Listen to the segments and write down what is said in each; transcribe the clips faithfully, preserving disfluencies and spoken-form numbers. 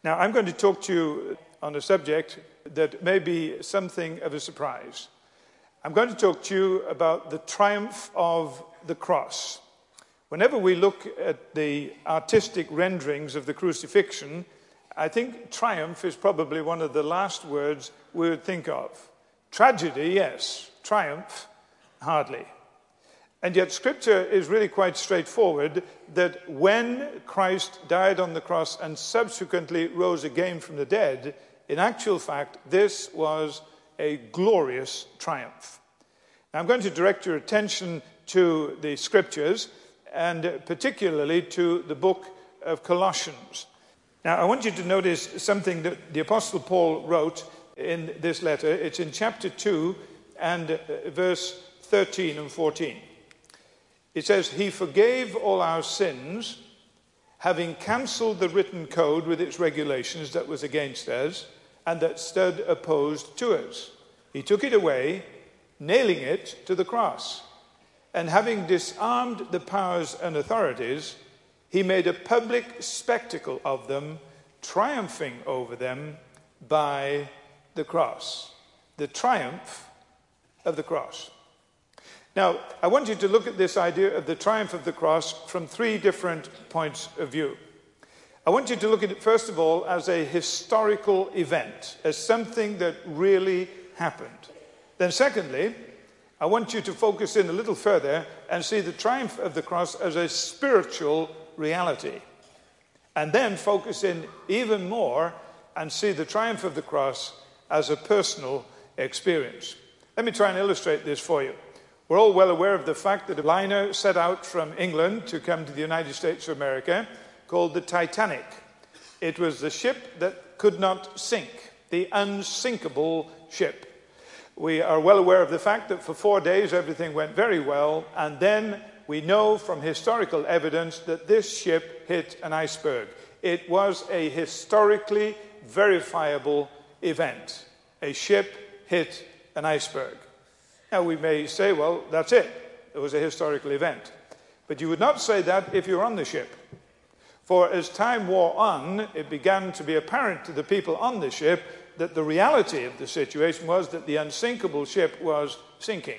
Now, I'm going to talk to you on a subject that may be something of a surprise. I'm going to talk to you about the triumph of the cross. Whenever we look at the artistic renderings of the crucifixion, I think triumph is probably one of the last words we would think of. Tragedy, yes. Triumph, hardly. And yet Scripture is really quite straightforward that when Christ died on the cross and subsequently rose again from the dead, in actual fact, this was a glorious triumph. Now, I'm going to direct your attention to the Scriptures, and particularly to the book of Colossians. Now, I want you to notice something that the Apostle Paul wrote in this letter. It's in chapter two and verse thirteen and fourteen. It says, "He forgave all our sins, having cancelled the written code with its regulations that was against us and that stood opposed to us. He took it away, nailing it to the cross. And having disarmed the powers and authorities, he made a public spectacle of them, triumphing over them by the cross." The triumph of the cross. Now, I want you to look at this idea of the triumph of the cross from three different points of view. I want you to look at it, first of all, as a historical event, as something that really happened. Then secondly, I want you to focus in a little further and see the triumph of the cross as a spiritual reality. And then focus in even more and see the triumph of the cross as a personal experience. Let me try and illustrate this for you. We're all well aware of the fact that a liner set out from England to come to the United States of America called the Titanic. It was the ship that could not sink, the unsinkable ship. We are well aware of the fact that for four days everything went very well, and then we know from historical evidence that this ship hit an iceberg. It was a historically verifiable event. A ship hit an iceberg. Now we may say, well, that's it. It was a historical event. But you would not say that if you were on the ship. For as time wore on, it began to be apparent to the people on the ship that the reality of the situation was that the unsinkable ship was sinking.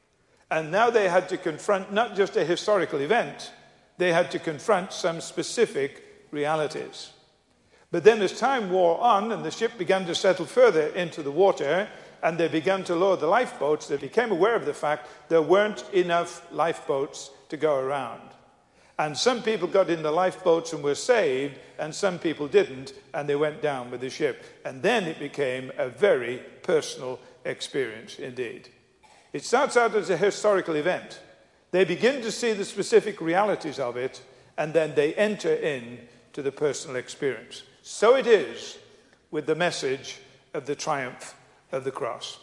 And now they had to confront not just a historical event, they had to confront some specific realities. But then as time wore on and the ship began to settle further into the water, and they began to lower the lifeboats, they became aware of the fact there weren't enough lifeboats to go around. And some people got in the lifeboats and were saved, and some people didn't, and they went down with the ship. And then it became a very personal experience indeed. It starts out as a historical event. They begin to see the specific realities of it, and then they enter in to the personal experience. So it is with the message of the triumph of the cross.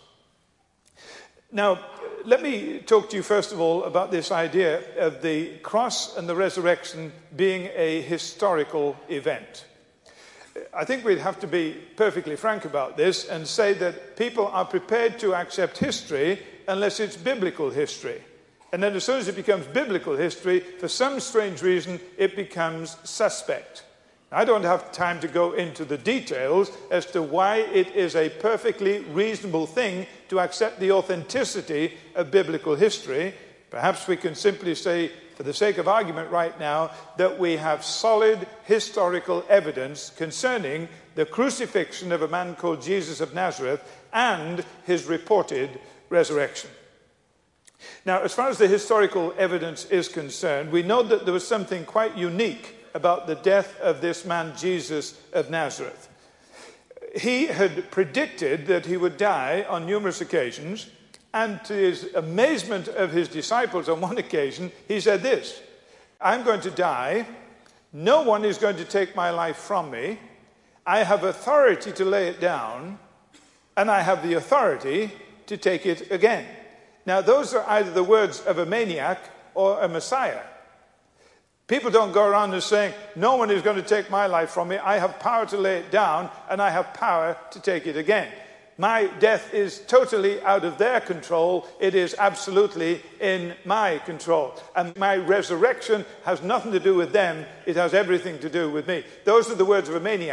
Now, let me talk to you first of all about this idea of the cross and the resurrection being a historical event. I think we'd have to be perfectly frank about this and say that people are prepared to accept history unless it's biblical history. And then as soon as it becomes biblical history, for some strange reason, it becomes suspect. I don't have time to go into the details as to why it is a perfectly reasonable thing to accept the authenticity of biblical history. Perhaps we can simply say, for the sake of argument right now, that we have solid historical evidence concerning the crucifixion of a man called Jesus of Nazareth and his reported resurrection. Now, as far as the historical evidence is concerned, we know that there was something quite unique about the death of this man, Jesus of Nazareth. He had predicted that he would die on numerous occasions, and to his amazement of his disciples on one occasion, he said this, "I'm going to die. No one is going to take my life from me. I have authority to lay it down, and I have the authority to take it again." Now, those are either the words of a maniac or a Messiah. People don't go around and saying, no one is going to take my life from me. I have power to lay it down, and I have power to take it again. My death is totally out of their control. It is absolutely in my control. And my resurrection has nothing to do with them. It has everything to do with me. Those are the words of a maniac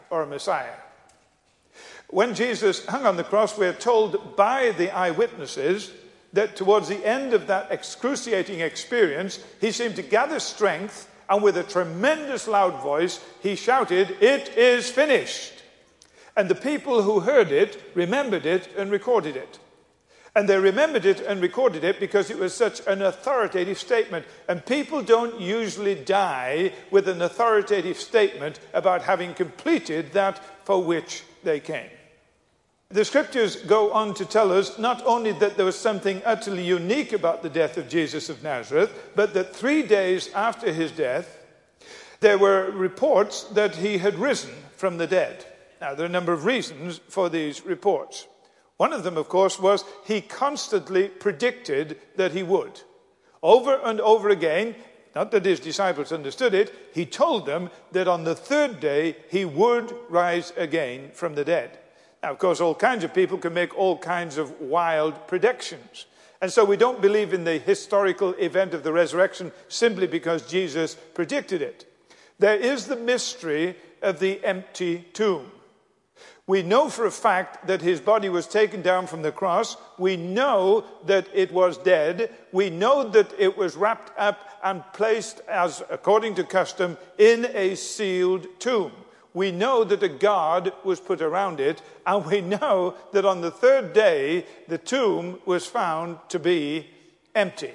or a Messiah. When Jesus hung on the cross, we're told by the eyewitnesses that towards the end of that excruciating experience, he seemed to gather strength, and with a tremendous loud voice, he shouted, "It is finished." And the people who heard it remembered it and recorded it. And they remembered it and recorded it because it was such an authoritative statement. And people don't usually die with an authoritative statement about having completed that for which they came. The scriptures go on to tell us not only that there was something utterly unique about the death of Jesus of Nazareth, but that three days after his death, there were reports that he had risen from the dead. Now, there are a number of reasons for these reports. One of them, of course, was he constantly predicted that he would. Over and over again, not that his disciples understood it, he told them that on the third day he would rise again from the dead. Now, of course, all kinds of people can make all kinds of wild predictions. And so we don't believe in the historical event of the resurrection simply because Jesus predicted it. There is the mystery of the empty tomb. We know for a fact that his body was taken down from the cross. We know that it was dead. We know that it was wrapped up and placed, as according to custom, in a sealed tomb. We know that a guard was put around it, and we know that on the third day, the tomb was found to be empty.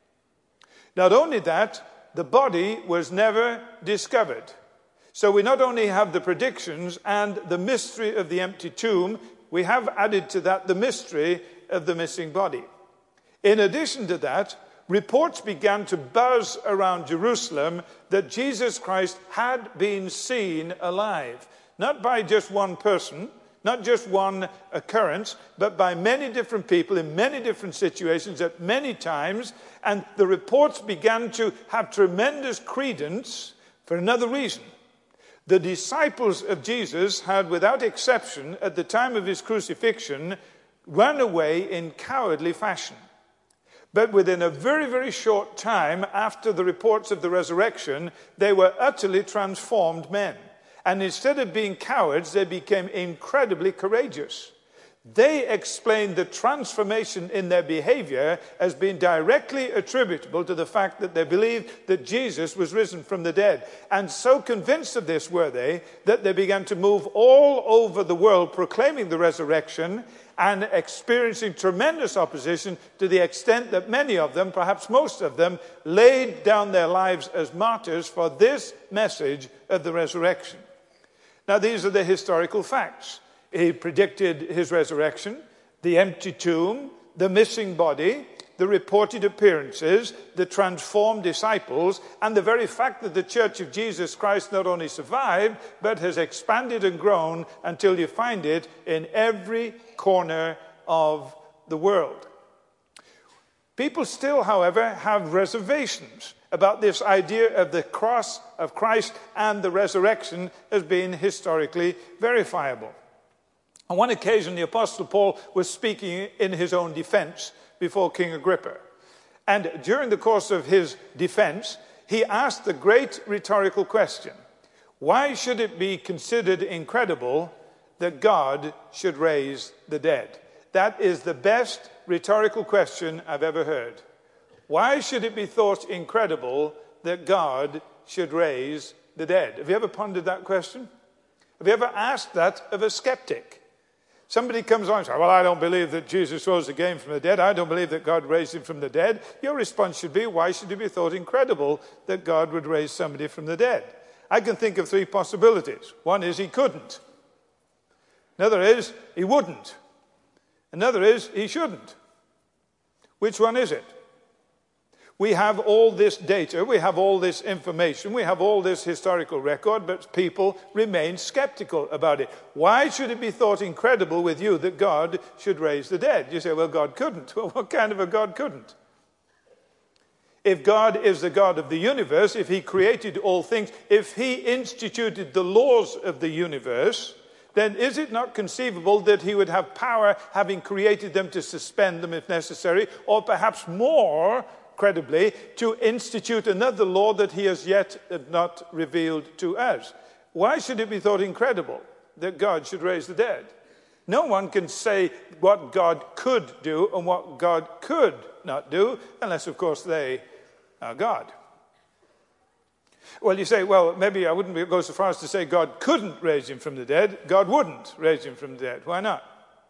Not only that, the body was never discovered. So we not only have the predictions and the mystery of the empty tomb, we have added to that the mystery of the missing body. In addition to that, reports began to buzz around Jerusalem that Jesus Christ had been seen alive. Not by just one person, not just one occurrence, but by many different people in many different situations at many times. And the reports began to have tremendous credence for another reason. The disciples of Jesus had, without exception, at the time of his crucifixion, run away in cowardly fashion. But within a very, very short time after the reports of the resurrection, they were utterly transformed men. And instead of being cowards, they became incredibly courageous. They explained the transformation in their behavior as being directly attributable to the fact that they believed that Jesus was risen from the dead. And so convinced of this were they that they began to move all over the world proclaiming the resurrection and experiencing tremendous opposition to the extent that many of them, perhaps most of them, laid down their lives as martyrs for this message of the resurrection. Now, these are the historical facts. He predicted his resurrection, the empty tomb, the missing body, the reported appearances, the transformed disciples, and the very fact that the Church of Jesus Christ not only survived, but has expanded and grown until you find it in every corner of the world. People still, however, have reservations about this idea of the cross of Christ and the resurrection as being historically verifiable. On one occasion, the Apostle Paul was speaking in his own defense before King Agrippa. And during the course of his defense, he asked the great rhetorical question, why should it be considered incredible that God should raise the dead? That is the best rhetorical question I've ever heard. Why should it be thought incredible that God should raise the dead? Have you ever pondered that question? Have you ever asked that of a skeptic? Somebody comes on and says, well, I don't believe that Jesus rose again from the dead. I don't believe that God raised him from the dead. Your response should be, why should it be thought incredible that God would raise somebody from the dead? I can think of three possibilities. One is he couldn't. Another is he wouldn't. Another is he shouldn't. Which one is it? We have all this data, we have all this information, we have all this historical record, but people remain skeptical about it. Why should it be thought incredible with you that God should raise the dead? You say, well, God couldn't. Well, what kind of a God couldn't? If God is the God of the universe, if he created all things, if he instituted the laws of the universe, then is it not conceivable that he would have power, having created them, to suspend them if necessary, or perhaps more credibly, to institute another law that he has yet not revealed to us? why should it be thought incredible that God should raise the dead? No one can say what God could do and what God could not do, unless, of course, they are God. Well, you say, well, maybe I wouldn't go so far as to say God couldn't raise him from the dead. God wouldn't raise him from the dead. Why not?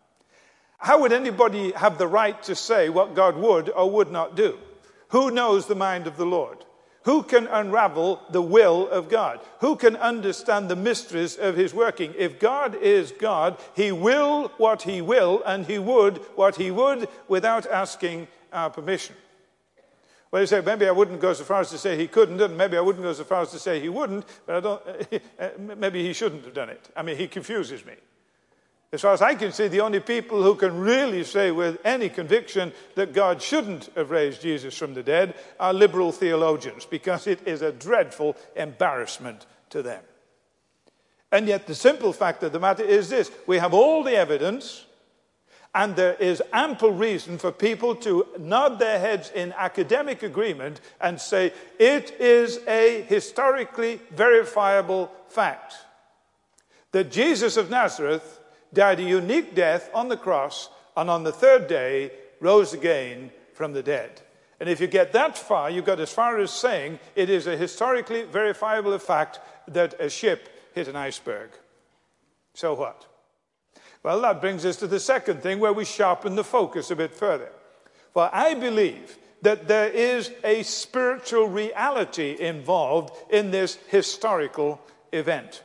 How would anybody have the right to say what God would or would not do? Who knows the mind of the Lord? Who can unravel the will of God? Who can understand the mysteries of his working? If God is God, he will what he will, and he would what he would without asking our permission. Well, you say, maybe I wouldn't go so far as to say he couldn't, and maybe I wouldn't go so far as to say he wouldn't, but I don't, maybe he shouldn't have done it. I mean, he confuses me. As far as I can see, the only people who can really say with any conviction that God shouldn't have raised Jesus from the dead are liberal theologians, because it is a dreadful embarrassment to them. And yet the simple fact of the matter is this: we have all the evidence, and there is ample reason for people to nod their heads in academic agreement and say it is a historically verifiable fact that Jesus of Nazareth died a unique death on the cross, and on the third day rose again from the dead. And if you get that far, you got as far as saying it is a historically verifiable fact that a ship hit an iceberg. So what? Well, that brings us to the second thing, where we sharpen the focus a bit further. For I believe that there is a spiritual reality involved in this historical event.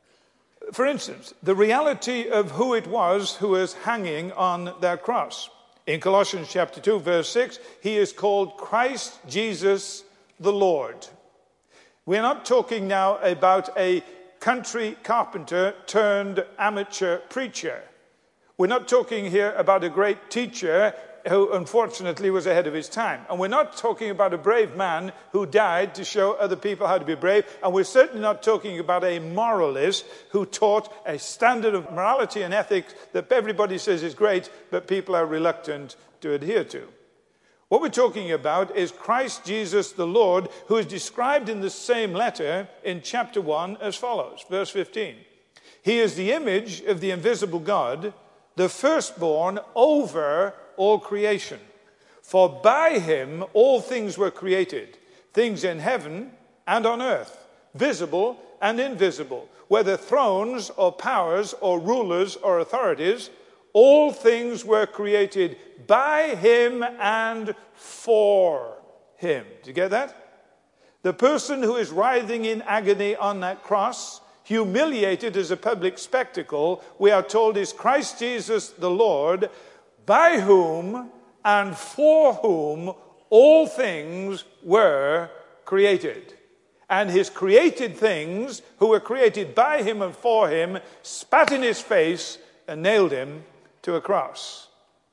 For instance, the reality of who it was who was hanging on that cross. In Colossians chapter two, verse six, he is called Christ Jesus the Lord. We're not talking now about a country carpenter turned amateur preacher. We're not talking here about a great teacher who unfortunately was ahead of his time. And we're not talking about a brave man who died to show other people how to be brave. And we're certainly not talking about a moralist who taught a standard of morality and ethics that everybody says is great, but people are reluctant to adhere to. What we're talking about is Christ Jesus the Lord, who is described in the same letter in chapter one as follows, verse fifteen. He is the image of the invisible God, the firstborn over all creation. For by him all things were created, things in heaven and on earth, visible and invisible, whether thrones or powers or rulers or authorities, all things were created by him and for him. Do you get that? The person who is writhing in agony on that cross, humiliated as a public spectacle, we are told is Christ Jesus the Lord, by whom and for whom all things were created. And his created things, who were created by him and for him, spat in his face and nailed him to a cross.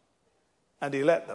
And he let them.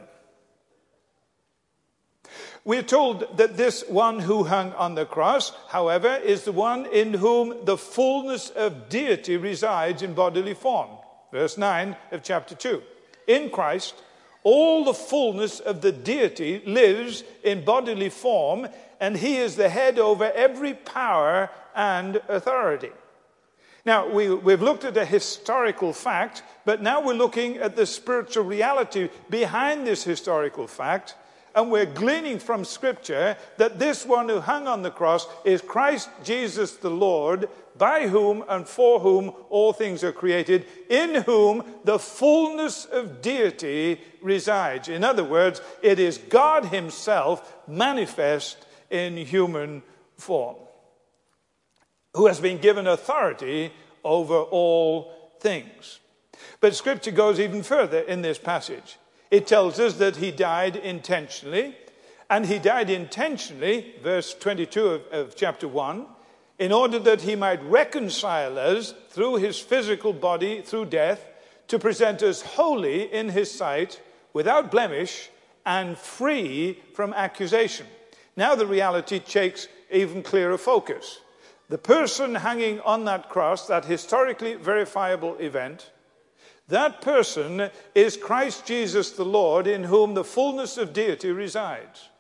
We're told that this one who hung on the cross, however, is the one in whom the fullness of deity resides in bodily form. Verse nine of chapter two. In Christ, all the fullness of the deity lives in bodily form, and he is the head over every power and authority. Now, we, we've looked at a historical fact, but now we're looking at the spiritual reality behind this historical fact, and we're gleaning from Scripture that this one who hung on the cross is Christ Jesus the Lord, by whom and for whom all things are created, in whom the fullness of deity resides. In other words, it is God himself manifest in human form, who has been given authority over all things. But Scripture goes even further in this passage. It tells us that he died intentionally, and he died intentionally, verse twenty-two of, of chapter one, in order that he might reconcile us through his physical body, through death, to present us holy in his sight, without blemish, and free from accusation. Now the reality takes even clearer focus. The person hanging on that cross, that historically verifiable event, that person is Christ Jesus the Lord, in whom the fullness of deity resides.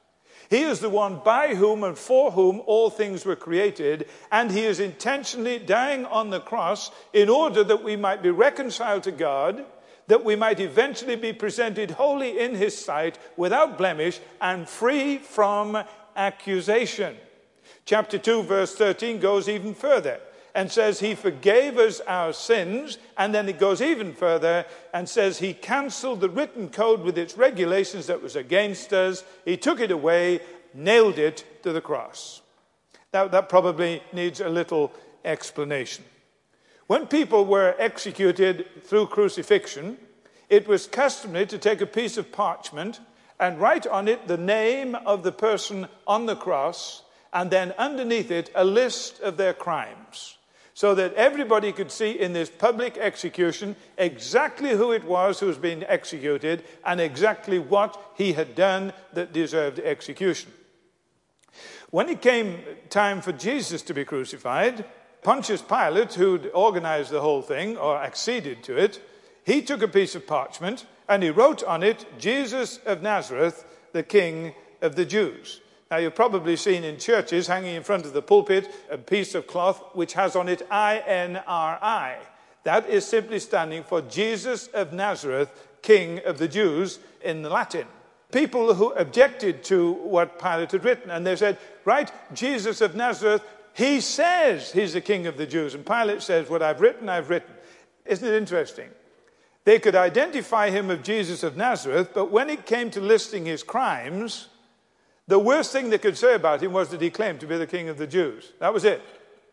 He is the one by whom and for whom all things were created, and he is intentionally dying on the cross in order that we might be reconciled to God, that we might eventually be presented holy in his sight, without blemish, and free from accusation. Chapter two, verse thirteen goes even further and says he forgave us our sins, and then it goes even further and says he cancelled the written code with its regulations that was against us. He took it away, nailed it to the cross. Now, that probably needs a little explanation. When people were executed through crucifixion, it was customary to take a piece of parchment and write on it the name of the person on the cross, and then underneath it a list of their crimes, so that everybody could see in this public execution exactly who it was who was being executed and exactly what he had done that deserved execution. When it came time for Jesus to be crucified, Pontius Pilate, who'd organized the whole thing or acceded to it, he took a piece of parchment and he wrote on it, "Jesus of Nazareth, the King of the Jews." Now, you've probably seen in churches hanging in front of the pulpit a piece of cloth which has on it I N R I. That is simply standing for Jesus of Nazareth, King of the Jews in Latin. People who objected to what Pilate had written, and they said, right, Jesus of Nazareth, he says he's the King of the Jews. And Pilate says, what I've written, I've written. Isn't it interesting? They could identify him of Jesus of Nazareth, but when it came to listing his crimes, the worst thing they could say about him was that he claimed to be the King of the Jews. That was it.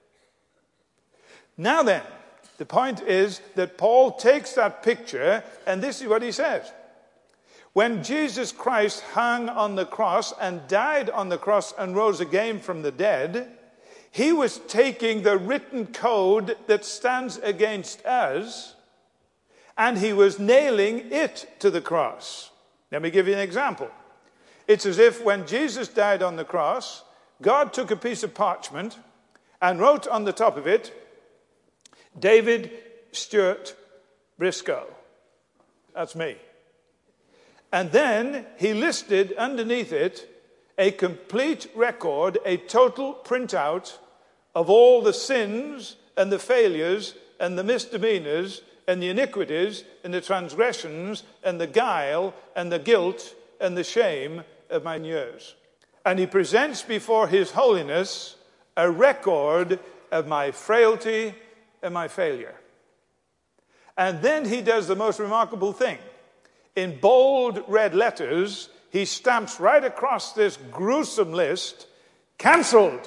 Now then, the point is that Paul takes that picture, and this is what he says. When Jesus Christ hung on the cross and died on the cross and rose again from the dead, he was taking the written code that stands against us, and he was nailing it to the cross. Let me give you an example. It's as if when Jesus died on the cross, God took a piece of parchment and wrote on the top of it, David Stewart Briscoe. That's me. And then he listed underneath it a complete record, a total printout of all the sins and the failures and the misdemeanors and the iniquities and the transgressions and the guile and the guilt and the shame of my years. And he presents before his holiness a record of my frailty and my failure. And then he does the most remarkable thing. In bold red letters, he stamps right across this gruesome list, cancelled.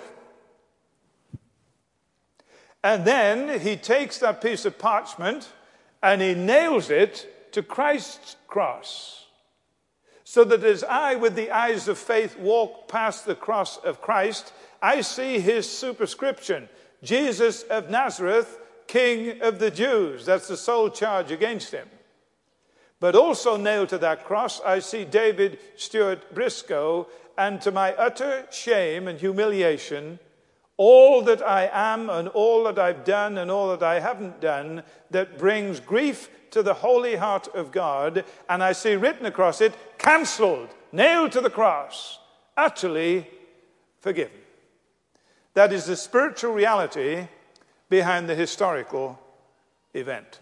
And then he takes that piece of parchment and he nails it to Christ's cross, so that as I, with the eyes of faith, walk past the cross of Christ, I see his superscription, Jesus of Nazareth, King of the Jews. That's the sole charge against him. But also nailed to that cross, I see David Stewart Briscoe, and to my utter shame and humiliation, all that I am and all that I've done and all that I haven't done that brings grief to the holy heart of God, and I see written across it, cancelled, nailed to the cross, utterly forgiven. That is the spiritual reality behind the historical event.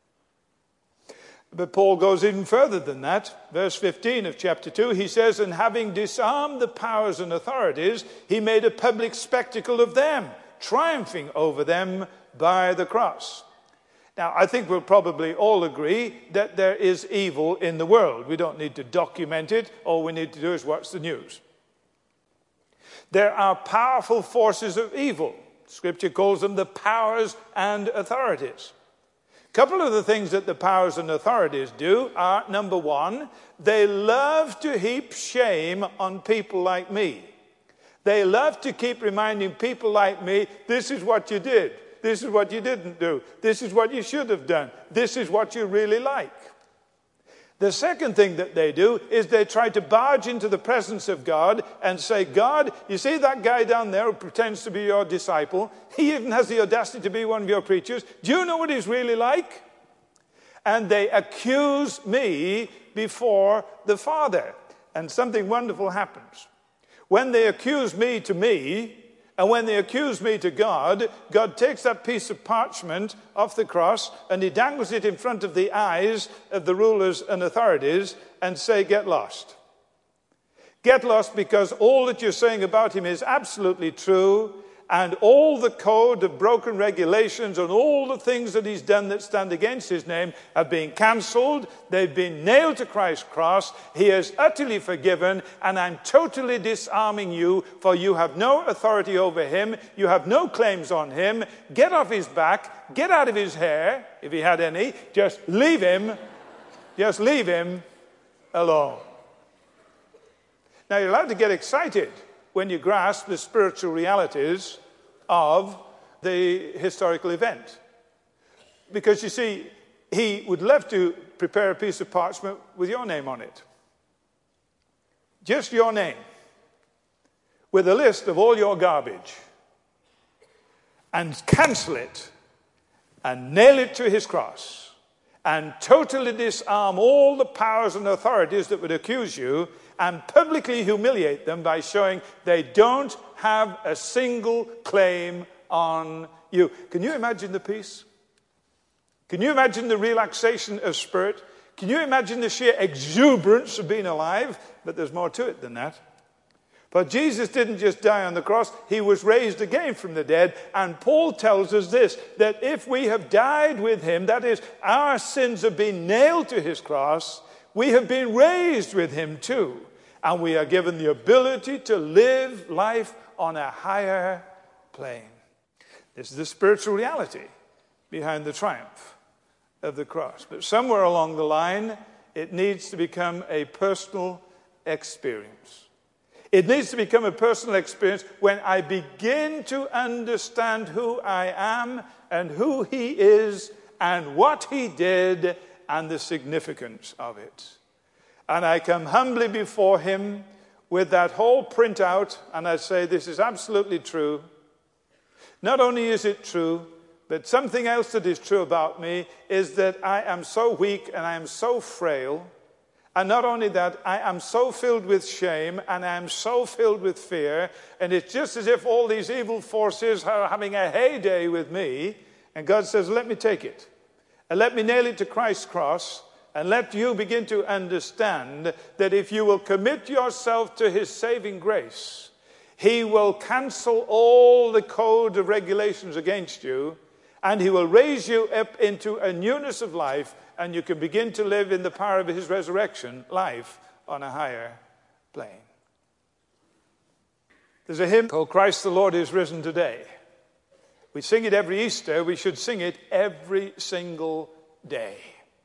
But Paul goes even further than that. Verse fifteen of chapter two, he says, and having disarmed the powers and authorities, he made a public spectacle of them, triumphing over them by the cross. Now, I think we'll probably all agree that there is evil in the world. We don't need to document it. All we need to do is watch the news. There are powerful forces of evil. Scripture calls them the powers and authorities. A couple of the things that the powers and authorities do are, number one, they love to heap shame on people like me. They love to keep reminding people like me, this is what you did. This is what you didn't do. This is what you should have done. This is what you really like. The second thing that they do is they try to barge into the presence of God and say, God, you see that guy down there who pretends to be your disciple? He even has the audacity to be one of your preachers. Do you know what he's really like? And they accuse me before the Father. And something wonderful happens. When they accuse me to me, and when they accuse me to God, God takes that piece of parchment off the cross and he dangles it in front of the eyes of the rulers and authorities and say, get lost. Get lost, because all that you're saying about him is absolutely true, and all the code of broken regulations and all the things that he's done that stand against his name have been cancelled. They've been nailed to Christ's cross. He is utterly forgiven, and I'm totally disarming you, for you have no authority over him. You have no claims on him. Get off his back. Get out of his hair, if he had any. Just leave him. Just leave him alone. Now, you're allowed to get excited when you grasp the spiritual realities of the historical event. Because, you see, he would love to prepare a piece of parchment with your name on it. Just your name. With a list of all your garbage. And cancel it. And nail it to his cross. And totally disarm all the powers and authorities that would accuse you, and publicly humiliate them by showing they don't have a single claim on you. Can you imagine the peace? Can you imagine the relaxation of spirit? Can you imagine the sheer exuberance of being alive? But there's more to it than that. But Jesus didn't just die on the cross, he was raised again from the dead. And Paul tells us this, that if we have died with him, that is, our sins have been nailed to his cross, we have been raised with him too. And we are given the ability to live life on a higher plane. This is the spiritual reality behind the triumph of the cross. But somewhere along the line, it needs to become a personal experience. It needs to become a personal experience when I begin to understand who I am and who he is and what he did and the significance of it. And I come humbly before him with that whole printout, and I say, this is absolutely true. Not only is it true, but something else that is true about me is that I am so weak and I am so frail. And not only that, I am so filled with shame and I am so filled with fear. And it's just as if all these evil forces are having a heyday with me. And God says, let me take it. And let me nail it to Christ's cross. And let you begin to understand that if you will commit yourself to his saving grace, he will cancel all the code of regulations against you, and he will raise you up into a newness of life, and you can begin to live in the power of his resurrection life on a higher plane. There's a hymn called Christ the Lord is Risen Today. We sing it every Easter. We should sing it every single day.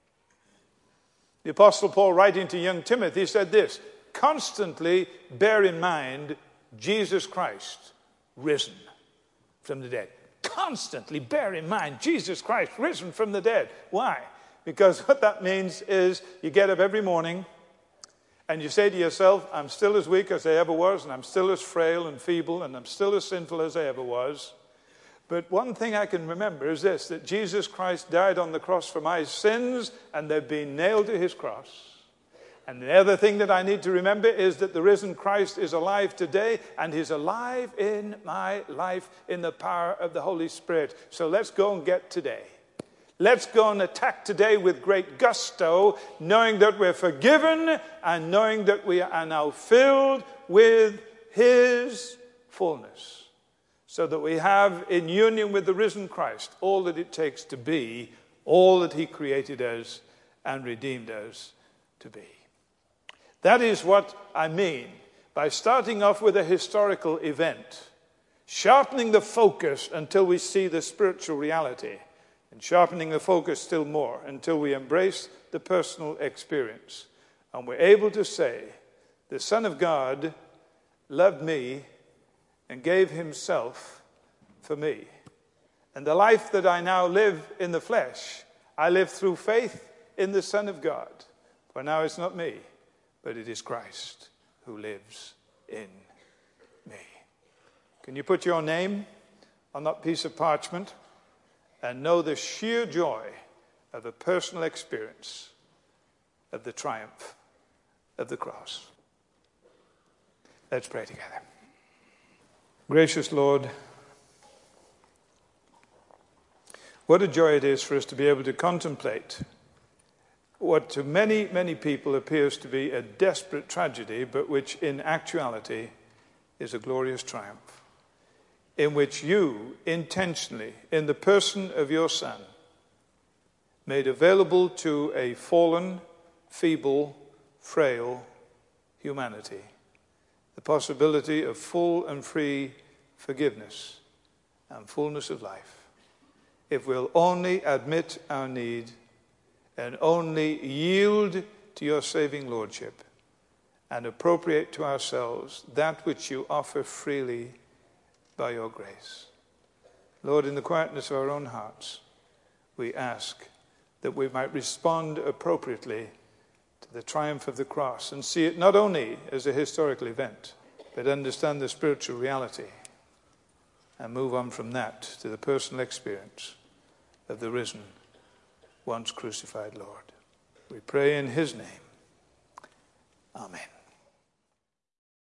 The Apostle Paul, writing to young Timothy, said this, constantly bear in mind Jesus Christ risen from the dead. Constantly bear in mind Jesus Christ risen from the dead. Why? Because what that means is you get up every morning and you say to yourself, I'm still as weak as I ever was, and I'm still as frail and feeble, and I'm still as sinful as I ever was. But one thing I can remember is this, that Jesus Christ died on the cross for my sins, and they've been nailed to his cross. And the other thing that I need to remember is that the risen Christ is alive today, and he's alive in my life in the power of the Holy Spirit. So let's go and get today. Let's go and attack today with great gusto, knowing that we're forgiven and knowing that we are now filled with his fullness. So that we have, in union with the risen Christ, all that it takes to be, all that he created us and redeemed us to be. That is what I mean by starting off with a historical event, sharpening the focus until we see the spiritual reality, and sharpening the focus still more until we embrace the personal experience. And we're able to say, the Son of God loved me and gave himself for me. And the life that I now live in the flesh, I live through faith in the Son of God. For now it's not me, but it is Christ who lives in me. Can you put your name on that piece of parchment and know the sheer joy of a personal experience of the triumph of the cross? Let's pray together. Gracious Lord, what a joy it is for us to be able to contemplate what to many, many people appears to be a desperate tragedy, but which in actuality is a glorious triumph, in which you intentionally, in the person of your Son, made available to a fallen, feeble, frail humanity the possibility of full and free forgiveness and fullness of life, if we'll only admit our need and only yield to your saving lordship and appropriate to ourselves that which you offer freely by your grace. Lord, in the quietness of our own hearts, we ask that we might respond appropriately to the triumph of the cross and see it not only as a historical event, but understand the spiritual reality and move on from that to the personal experience of the risen, once crucified Lord. We pray in his name. Amen.